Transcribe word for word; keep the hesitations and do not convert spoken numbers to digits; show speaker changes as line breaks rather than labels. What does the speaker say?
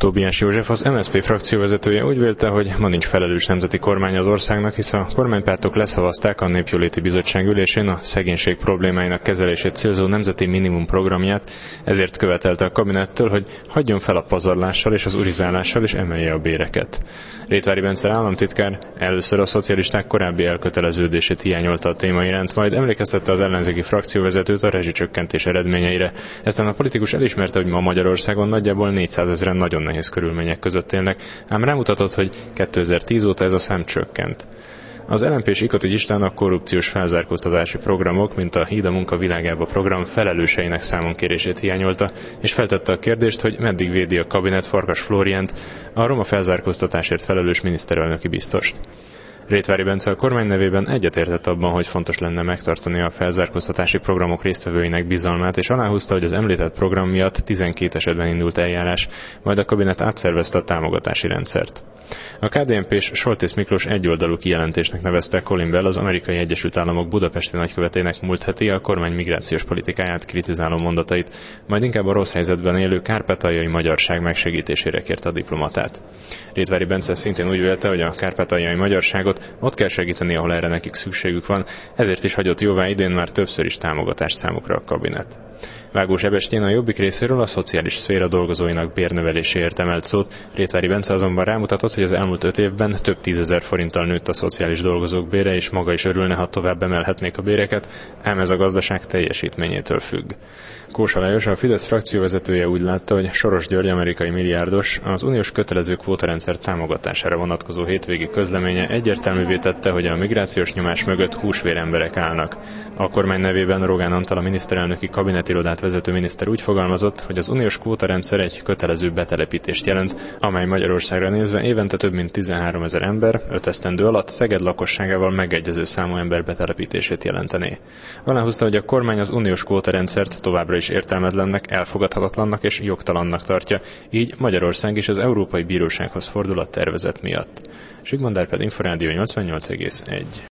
Tóbiás József, az em es zé pé frakcióvezetője úgy vélte, hogy ma nincs felelős nemzeti kormány az országnak, hisz a kormánypártok leszavazták a Népjóléti Bizottság ülésén a szegénység problémáinak kezelését célzó nemzeti minimum programját, ezért követelte a kabinettől, hogy hagyjon fel a pazarlással és az urizálással és emelje a béreket. Rétvári Bence államtitkár először a szocialisták korábbi elköteleződését hiányolta a téma iránt, majd emlékeztette az ellenzéki frakcióvezetőt a rezsicsökkentés eredményeire. Eztán a politikus elismerte, hogy ma Magyarországon nagyjából négyszázezren nagyon nehéz körülmények között élnek, ám rámutatott, hogy kétezer-tíz óta ez a szám csökkent. Az el em pés Ikoti István a korrupciós felzárkóztatási programok, mint a Híd a munka világába program felelőseinek számonkérését hiányolta, és feltette a kérdést, hogy meddig védi a kabinet Farkas Flóriánt, a roma felzárkóztatásért felelős miniszterelnöki biztost. Rétvári Bence a kormány nevében egyetértett abban, hogy fontos lenne megtartani a felzárkóztatási programok résztvevőinek bizalmát, és aláhúzta, hogy az említett program miatt tizenkét esetben indult eljárás, majd a kabinet átszervezte a támogatási rendszert. A ká dé en pés Soltész Miklós egyoldalú kijelentésnek nevezte Colin Bell, az Amerikai Egyesült Államok budapesti nagykövetének múlt heti a kormány migrációs politikáját kritizáló mondatait, majd inkább a rossz helyzetben élő kárpátaljai magyarság megsegítésére kérte a diplomatát. Rétvári Bence szintén úgy vélte, hogy a kárpátaljai magyarságot ott kell segíteni, ahol erre nekik szükségük van, ezért is hagyott jóvá idén már többször is támogatást számukra a kabinet. Vágós Ebestyén a Jobbik részéről a szociális szféra dolgozóinak bérnöveléséért emelt szót, Rétvári Bence azonban rámutatott, hogy az elmúlt öt évben több tízezer forinttal nőtt a szociális dolgozók bére, és maga is örülne, ha tovább emelhetnék a béreket, ám ez a gazdaság teljesítményétől függ. Kósa Lajos, a Fidesz frakcióvezetője úgy látta, hogy Soros György amerikai milliárdos az uniós kötelező kvótarendszer támogatására vonatkozó hétvégi közleménye egyértelművé tette, hogy a migrációs nyomás mögött húsvér emberek állnak. A kormány nevében Rogán Antal, a miniszterelnöki kabinetirodát vezető miniszter úgy fogalmazott, hogy az uniós kvótarendszer egy kötelező betelepítést jelent, amely Magyarországra nézve évente több mint tizenháromezer ember, öt esztendő alatt Szeged lakosságával megegyező számú ember betelepítését jelentené. Aláhúzta, hogy a kormány az uniós kvótarendszert továbbra is értelmetlennek, elfogadhatatlannak és jogtalannak tartja, így Magyarország is az Európai Bírósághoz fordul a tervezet miatt. Zsigmond Árpád, Inforádió nyolcvannyolc egész egy.